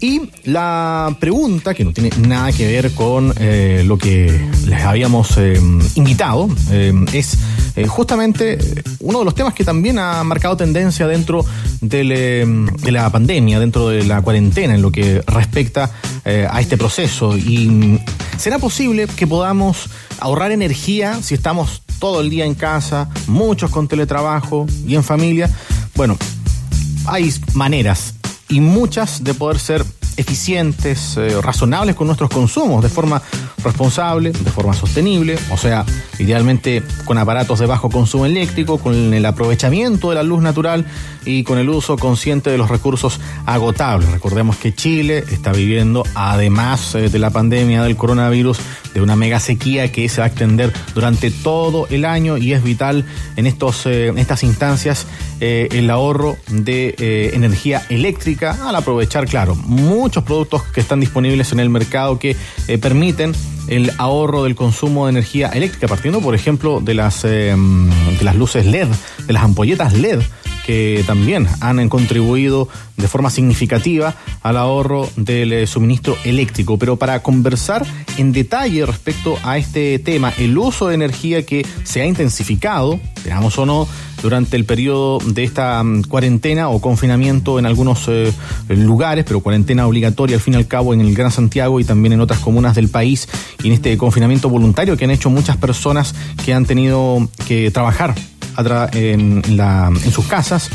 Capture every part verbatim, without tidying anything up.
Y la pregunta, que no tiene nada que ver con eh, lo que les habíamos eh, invitado, eh, es eh, justamente uno de los temas que también ha marcado tendencia dentro del, eh, de la pandemia, dentro de la cuarentena, en lo que respecta eh, a este proceso. Y ¿será posible que podamos ahorrar energía si estamos todo el día en casa, muchos con teletrabajo y en familia? Bueno, hay maneras y muchas de poder ser eficientes, eh, razonables con nuestros consumos, de forma responsable, de forma sostenible, o sea, idealmente con aparatos de bajo consumo eléctrico, con el aprovechamiento de la luz natural y con el uso consciente de los recursos agotables. Recordemos que Chile está viviendo, además eh, de la pandemia del coronavirus, de una mega sequía que se va a extender durante todo el año, y es vital en estos eh, en estas instancias eh, el ahorro de eh, energía eléctrica, al aprovechar, claro, muchos productos que están disponibles en el mercado que eh, permiten el ahorro del consumo de energía eléctrica, partiendo, por ejemplo, de las eh, de las luces L E D, de las ampolletas L E D, que también han contribuido de forma significativa al ahorro del suministro eléctrico. Pero para conversar en detalle respecto a este tema, el uso de energía que se ha intensificado, digamos o no, durante el periodo de esta um, cuarentena o confinamiento en algunos eh, lugares, pero cuarentena obligatoria al fin y al cabo en el Gran Santiago y también en otras comunas del país, y en este confinamiento voluntario que han hecho muchas personas que han tenido que trabajar En, la, en sus casas,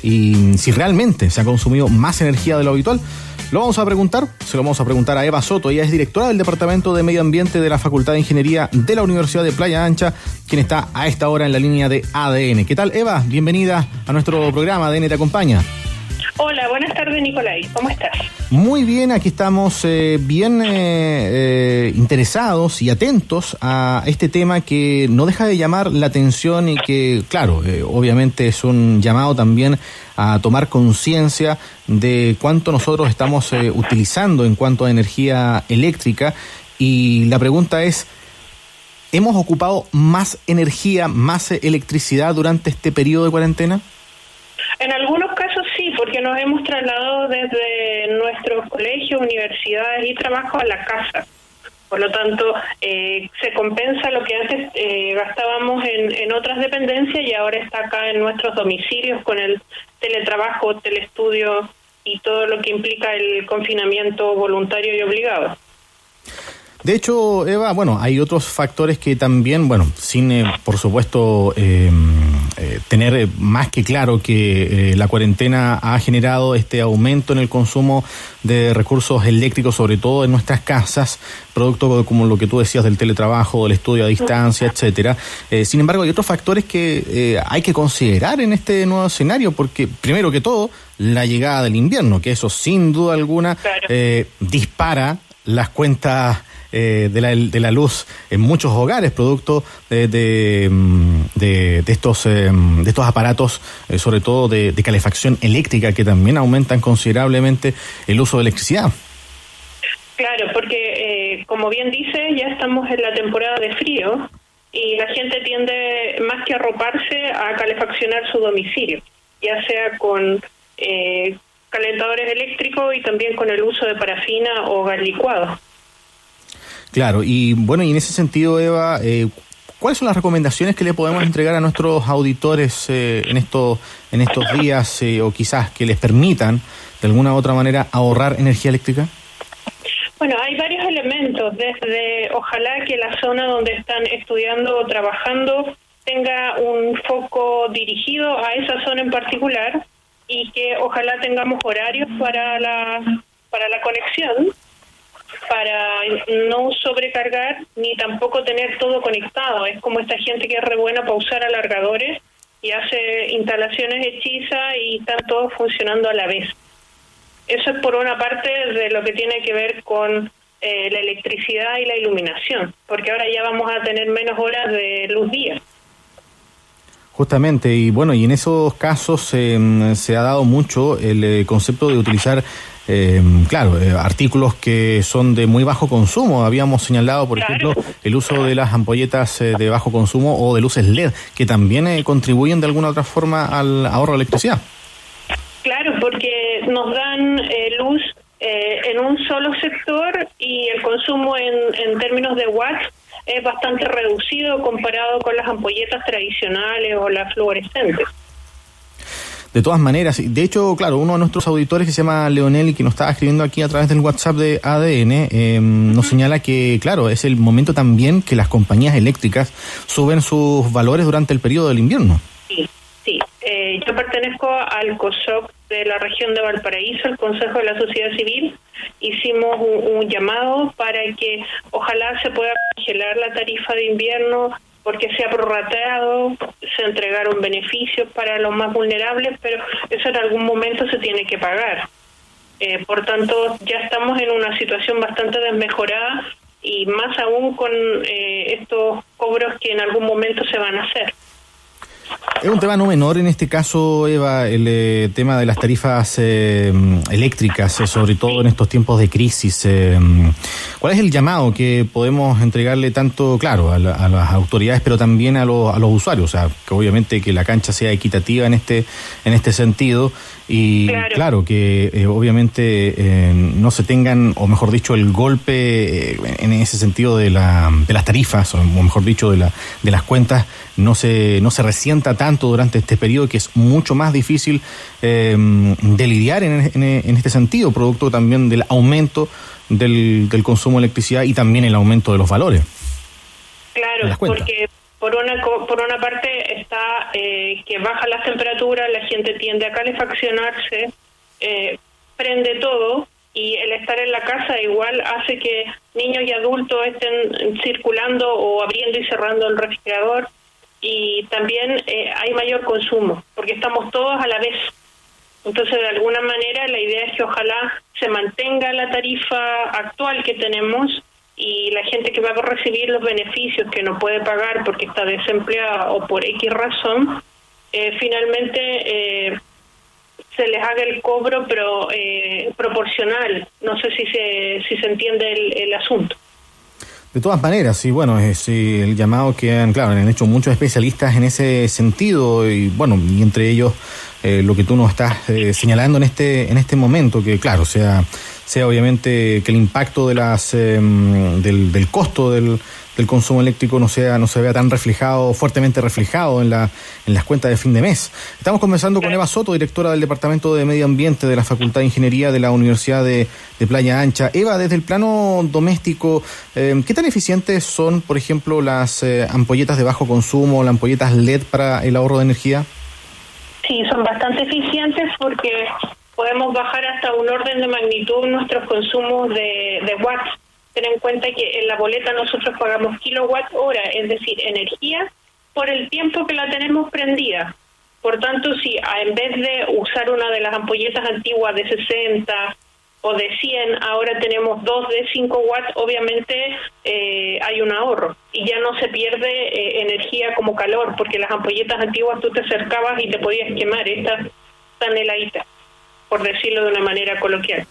y si realmente se ha consumido más energía de lo habitual. Lo vamos a preguntar, se lo vamos a preguntar a Eva Soto. Ella es directora del Departamento de Medio Ambiente de la Facultad de Ingeniería de la Universidad de Playa Ancha, quien está a esta hora en la línea de A D N. ¿Qué tal, Eva? Bienvenida a nuestro programa. A D N te acompaña. Hola, buenas tardes, Nicolai. ¿Cómo estás? Muy bien, aquí estamos eh, bien eh, eh, interesados y atentos a este tema que no deja de llamar la atención y que, claro, eh, obviamente es un llamado también a tomar conciencia de cuánto nosotros estamos eh, utilizando en cuanto a energía eléctrica. Y la pregunta es, ¿hemos ocupado más energía, más electricidad durante este periodo de cuarentena? En algunos casos sí, porque nos hemos trasladado desde nuestros colegios, universidades y trabajo a la casa. Por lo tanto, eh, se compensa lo que antes eh, gastábamos en, en otras dependencias y ahora está acá en nuestros domicilios con el teletrabajo, telestudio y todo lo que implica el confinamiento voluntario y obligado. De hecho, Eva, bueno, hay otros factores que también, bueno, sin, eh, por supuesto, eh, eh, tener más que claro que eh, la cuarentena ha generado este aumento en el consumo de recursos eléctricos, sobre todo en nuestras casas, producto de, como lo que tú decías, del teletrabajo, del estudio a distancia, etcétera. Eh, sin embargo, hay otros factores que eh, hay que considerar en este nuevo escenario, porque, primero que todo, la llegada del invierno, que eso, sin duda alguna, eh, dispara las cuentas Eh, de, la, de la luz en muchos hogares, producto de, de, de, de, estos, eh, de estos aparatos, eh, sobre todo de, de calefacción eléctrica, que también aumentan considerablemente el uso de electricidad. Claro, porque eh, como bien dice, ya estamos en la temporada de frío y la gente tiende más que arroparse a calefaccionar su domicilio, ya sea con eh, calentadores eléctricos y también con el uso de parafina o gas licuado. Claro, y bueno, y en ese sentido, Eva, eh, ¿cuáles son las recomendaciones que le podemos entregar a nuestros auditores eh, en estos en estos días eh, o quizás que les permitan de alguna u otra manera ahorrar energía eléctrica? Bueno, hay varios elementos, desde ojalá que la zona donde están estudiando o trabajando tenga un foco dirigido a esa zona en particular y que ojalá tengamos horarios para la para la conexión, para no sobrecargar ni tampoco tener todo conectado. Es como esta gente que es re buena para usar alargadores y hace instalaciones hechizas y están todos funcionando a la vez. Eso es por una parte de lo que tiene que ver con eh, la electricidad y la iluminación, porque ahora ya vamos a tener menos horas de luz día. Justamente, y bueno, y en esos casos eh, se ha dado mucho el eh, concepto de utilizar Eh, claro, eh, artículos que son de muy bajo consumo. Habíamos señalado, por claro. ejemplo, el uso de las ampolletas eh, de bajo consumo o de luces L E D, que también eh, contribuyen de alguna u otra forma al ahorro de electricidad. Claro, porque nos dan eh, luz eh, en un solo sector y el consumo en, en términos de watts es bastante reducido comparado con las ampolletas tradicionales o las fluorescentes. De todas maneras, de hecho, claro, uno de nuestros auditores que se llama Leonel y que nos estaba escribiendo aquí a través del WhatsApp de A D N, eh, nos señala que, claro, es el momento también que las compañías eléctricas suben sus valores durante el periodo del invierno. Sí, sí. Eh, yo pertenezco al COSOC de la región de Valparaíso, el Consejo de la Sociedad Civil. Hicimos un, un llamado para que ojalá se pueda congelar la tarifa de invierno, porque se ha prorrateado, se entregaron beneficios para los más vulnerables, pero eso en algún momento se tiene que pagar. Eh, por tanto, ya estamos en una situación bastante desmejorada y más aún con eh, estos cobros que en algún momento se van a hacer. Es un tema no menor en este caso, Eva, el eh, tema de las tarifas eh, eléctricas, eh, sobre todo en estos tiempos de crisis. Eh, ¿Cuál es el llamado que podemos entregarle tanto, claro, a, la, a las autoridades, pero también a, lo, a los usuarios? O sea, que obviamente que la cancha sea equitativa en este en este sentido y, claro, claro que eh, obviamente eh, no se tengan, o mejor dicho, el golpe eh, en ese sentido de, la, de las tarifas, o mejor dicho, de, la, de las cuentas, no se, no se resienta tanto durante este periodo, que es mucho más difícil eh, de lidiar en, en, en este sentido, producto también del aumento del, del consumo de electricidad y también el aumento de los valores. Claro, porque por una por una parte está eh, que bajan las temperaturas, la gente tiende a calefaccionarse, eh, prende todo, y el estar en la casa igual hace que niños y adultos estén circulando o abriendo y cerrando el refrigerador. Y también eh, hay mayor consumo, porque estamos todos a la vez. Entonces, de alguna manera, la idea es que ojalá se mantenga la tarifa actual que tenemos y la gente que va a recibir los beneficios que no puede pagar porque está desempleada o por X razón, eh, finalmente eh, se les haga el cobro, pero eh, proporcional. No sé si se, si se entiende el, el asunto. De todas maneras, y bueno, es eh, el llamado que han, claro, han hecho muchos especialistas en ese sentido, y bueno, y entre ellos eh, lo que tú nos estás eh, señalando en este en este momento, que claro, sea sea obviamente que el impacto de las eh, del, del costo del del consumo eléctrico no sea no se vea tan reflejado, fuertemente reflejado en la en las cuentas de fin de mes. Estamos conversando con Eva Soto, directora del Departamento de Medio Ambiente de la Facultad de Ingeniería de la Universidad de, de Playa Ancha. Eva, desde el plano doméstico, eh, ¿qué tan eficientes son, por ejemplo, las eh, ampolletas de bajo consumo, las ampolletas L E D para el ahorro de energía? Sí, son bastante eficientes porque podemos bajar hasta un orden de magnitud nuestros consumos de, de watts. Ten en cuenta que en la boleta nosotros pagamos kilowatt hora, es decir, energía, por el tiempo que la tenemos prendida. Por tanto, si en vez de usar una de las ampolletas antiguas de sesenta o de cien, ahora tenemos dos de cinco watts, obviamente eh, hay un ahorro. Y ya no se pierde eh, energía como calor, porque las ampolletas antiguas tú te acercabas y te podías quemar. Estas están heladitas, por decirlo de una manera coloquial.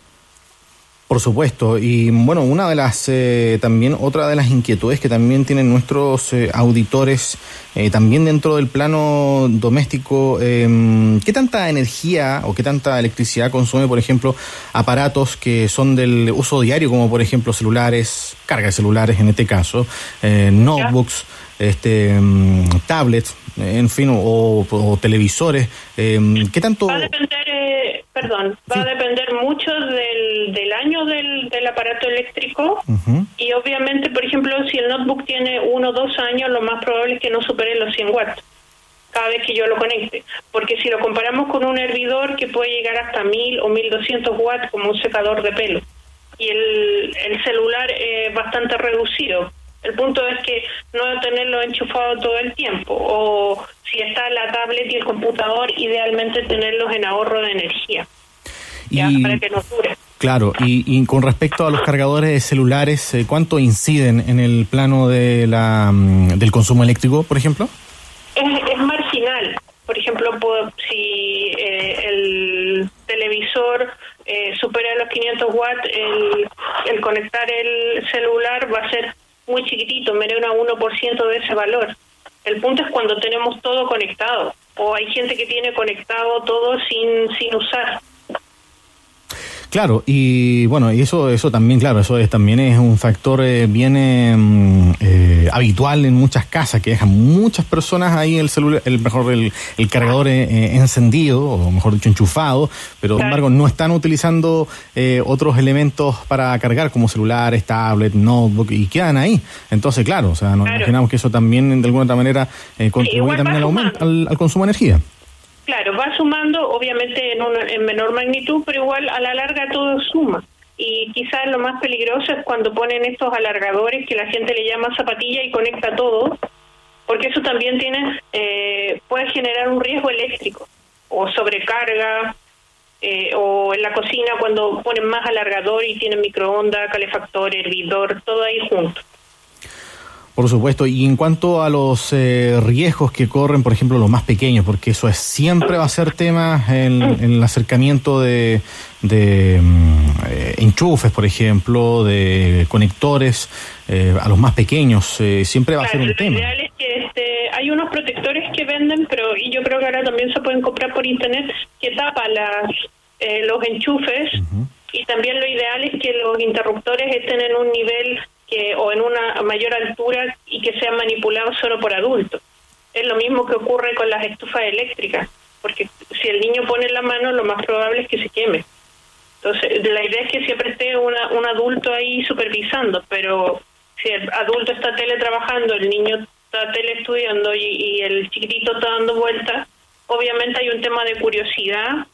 Por supuesto, y bueno, una de las, eh, también otra de las inquietudes que también tienen nuestros eh, auditores, eh, también dentro del plano doméstico, eh, ¿qué tanta energía o qué tanta electricidad consume, por ejemplo, aparatos que son del uso diario, como por ejemplo celulares, carga de celulares en este caso, eh, notebooks, este, tablets, en fin, o, o televisores? Eh, ¿Qué tanto...? Va a depender, eh, perdón, va sí. a depender mucho del, del año del, del aparato eléctrico. Uh-huh. Y obviamente, por ejemplo, si el notebook tiene uno o dos años, lo más probable es que no supere los cien watts cada vez que yo lo conecte. Porque si lo comparamos con un hervidor que puede llegar hasta mil o mil doscientos watts, como un secador de pelo, y el, el celular es bastante reducido. El punto es que no tenerlo enchufado todo el tiempo, o si está la tablet y el computador, idealmente tenerlos en ahorro de energía, ya, y, para que nos dure. Claro, y, y con respecto a los cargadores de celulares, ¿cuánto inciden en el plano de la del consumo eléctrico, por ejemplo? Es, es marginal. Por ejemplo, si eh, el televisor eh, supera los quinientos watts, el, el conectar el celular va a ser muy chiquitito, menos un uno por ciento de ese valor. El punto es cuando tenemos todo conectado, o hay gente que tiene conectado todo sin sin usar. Claro, y bueno, y eso eso también, claro, eso es, también es un factor eh, bien eh, eh, habitual en muchas casas, que dejan muchas personas ahí el celular, el mejor el, el cargador eh, encendido, o mejor dicho enchufado, pero sin embargo no están utilizando eh, otros elementos para cargar, como celulares, tablet, notebook, y quedan ahí. Entonces, claro, o sea, nos claro. imaginamos que eso también de alguna otra manera eh, contribuye sí, también al aumento, al, al consumo de energía. Claro, va sumando, obviamente en, una, en menor magnitud, pero igual a la larga todo suma. Y quizás lo más peligroso es cuando ponen estos alargadores que la gente le llama zapatilla y conecta todo, porque eso también tiene eh, puede generar un riesgo eléctrico, o sobrecarga, eh, o en la cocina cuando ponen más alargador y tienen microondas, calefactor, hervidor, todo ahí junto. Por supuesto, y en cuanto a los eh, riesgos que corren, por ejemplo, los más pequeños, porque eso es siempre va a ser tema en, en el acercamiento de, de eh, enchufes, por ejemplo, de conectores, eh, a los más pequeños, eh, siempre va claro, a ser un tema. Lo ideal es que este, hay unos protectores que venden, pero y yo creo que ahora también se pueden comprar por internet, que tapan las eh, los enchufes, uh-huh. Y también lo ideal es que los interruptores estén en un nivel que o en una mayor altura y que sean manipulados solo por adultos. Es lo mismo que ocurre con las estufas eléctricas, porque si el niño pone la mano, lo más probable es que se queme. Entonces, la idea es que siempre esté una, un adulto ahí supervisando, pero si el adulto está teletrabajando, el niño está teleestudiando y, y el chiquitito está dando vueltas, obviamente hay un tema de curiosidad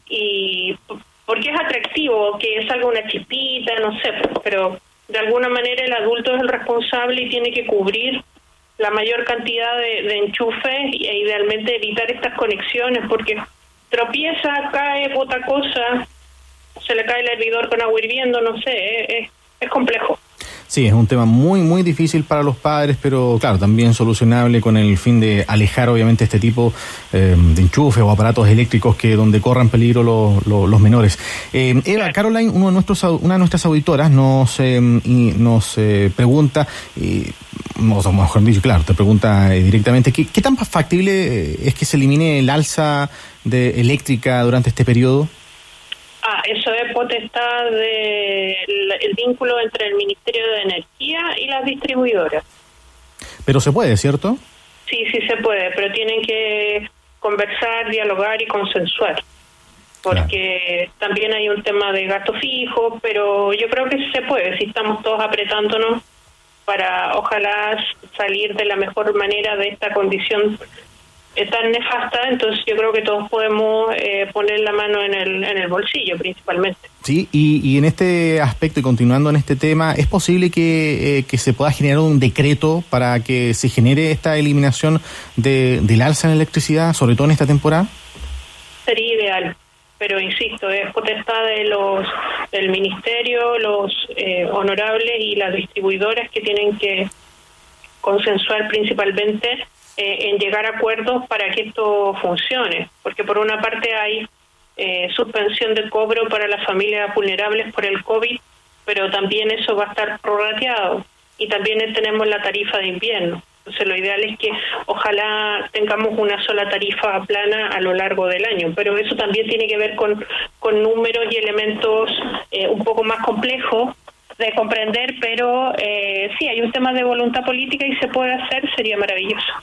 y porque es atractivo que salga una chispita, no sé, pero de alguna manera el adulto es el responsable y tiene que cubrir la mayor cantidad de, de enchufes e idealmente evitar estas conexiones, porque tropieza, cae, bota cosas, se le cae el hervidor con agua hirviendo, no sé, es, es complejo. Sí, es un tema muy, muy difícil para los padres, pero claro, también solucionable con el fin de alejar obviamente este tipo eh, de enchufes o aparatos eléctricos que donde corran peligro los, los, los menores. Eh, Eva, Caroline, uno de nuestros, una de nuestras auditoras nos, eh, y nos eh, pregunta, eh, o mejor dicho, claro, te pregunta eh, directamente, ¿qué, ¿qué tan factible es que se elimine el alza de eléctrica durante este periodo? Ah, eso es potestad del vínculo entre el Ministerio de Energía y las distribuidoras. Pero se puede, ¿cierto? Sí, sí se puede, pero tienen que conversar, dialogar y consensuar, porque claro. También hay un tema de gasto fijo, pero yo creo que se puede, si estamos todos apretándonos para ojalá salir de la mejor manera de esta condición es tan nefasta, entonces yo creo que todos podemos eh, poner la mano en el en el bolsillo principalmente. Sí, y, y en este aspecto y continuando en este tema, ¿es posible que, eh, que se pueda generar un decreto para que se genere esta eliminación de, del alza en electricidad, sobre todo en esta temporada? Sería ideal, pero insisto, es potestad de los del ministerio, los eh, honorables y las distribuidoras que tienen que consensuar principalmente Eh, en llegar a acuerdos para que esto funcione, porque por una parte hay eh, suspensión de cobro para las familias vulnerables por el COVID, pero también eso va a estar prorrateado y también tenemos la tarifa de invierno. Entonces lo ideal es que ojalá tengamos una sola tarifa plana a lo largo del año, pero eso también tiene que ver con, con números y elementos eh, un poco más complejos de comprender, pero eh, sí, hay un tema de voluntad política y se puede hacer, sería maravilloso.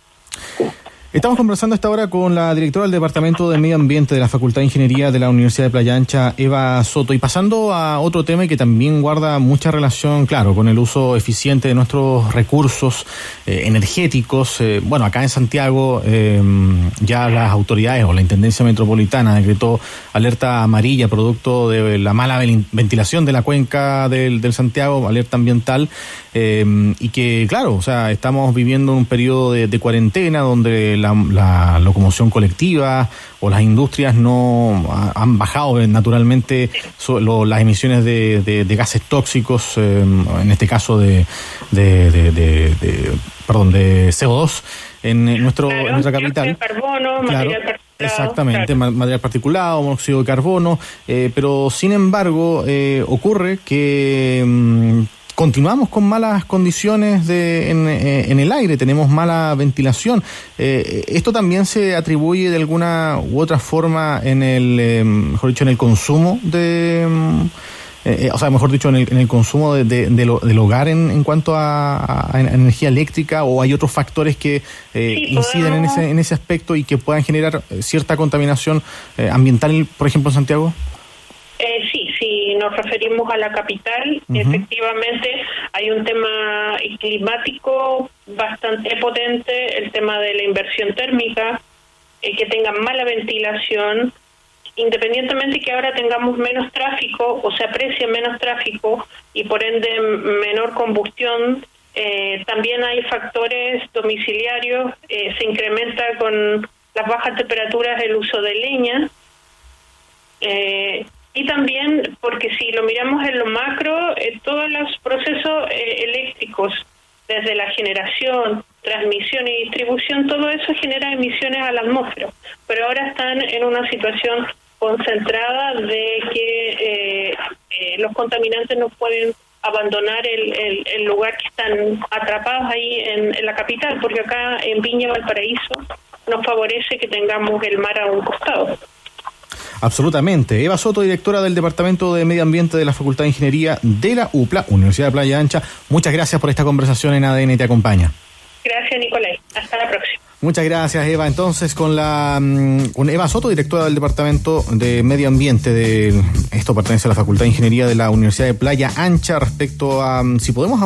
Estamos conversando a esta hora con la directora del Departamento de Medio Ambiente de la Facultad de Ingeniería de la Universidad de Playa Ancha, Eva Soto. Y pasando a otro tema que también guarda mucha relación, claro, con el uso eficiente de nuestros recursos eh, energéticos. Eh, bueno, acá en Santiago eh, ya las autoridades o la Intendencia Metropolitana decretó alerta amarilla producto de la mala ventilación de la cuenca del, del Santiago, alerta ambiental. Eh, y que, claro, o sea, estamos viviendo un periodo de, de cuarentena donde la, la locomoción colectiva o las industrias no ha, han bajado naturalmente so, lo, las emisiones de, de, de gases tóxicos, eh, en este caso de, de, de, de, de perdón, de C O dos en, en nuestro claro, en nuestra capital. De carbono, claro, material particulado. Exactamente, claro. material particulado, monóxido de carbono, eh, pero sin embargo eh, ocurre que mmm, continuamos con malas condiciones de, en, en el aire, tenemos mala ventilación. Eh, ¿Esto también se atribuye de alguna u otra forma en el, eh, mejor dicho, en el consumo de... Eh, o sea, mejor dicho, en el, en el consumo de, de, de lo, del hogar en, en cuanto a, a, a energía eléctrica, o hay otros factores que eh, sí, inciden en ese, en ese aspecto y que puedan generar cierta contaminación eh, ambiental, por ejemplo, en Santiago? Eh, sí, si nos referimos a la capital, uh-huh. efectivamente hay un tema climático bastante potente, el tema de la inversión térmica, eh, que tengan mala ventilación. Independientemente que ahora tengamos menos tráfico o se aprecie menos tráfico y por ende menor combustión, eh, también hay factores domiciliarios, eh, se incrementa con las bajas temperaturas el uso de leña, eh, y también porque si lo miramos en lo macro, eh, todos los procesos eh, eléctricos, desde la generación, transmisión y distribución, todo eso genera emisiones a la atmósfera, pero ahora están en una situación concentrada de que eh, eh, los contaminantes no pueden abandonar el, el, el lugar que están atrapados ahí en, en la capital, porque acá en Viña, Valparaíso, nos favorece que tengamos el mar a un costado. Absolutamente. Eva Soto, directora del Departamento de Medio Ambiente de la Facultad de Ingeniería de la U P L A, Universidad de Playa Ancha. Muchas gracias por esta conversación en A D N Te Acompaña. Gracias, Nicolás. Hasta la próxima. Muchas gracias, Eva. Entonces, con la con Eva Soto, directora del Departamento de Medio Ambiente de esto pertenece a la Facultad de Ingeniería de la Universidad de Playa Ancha, respecto a si podemos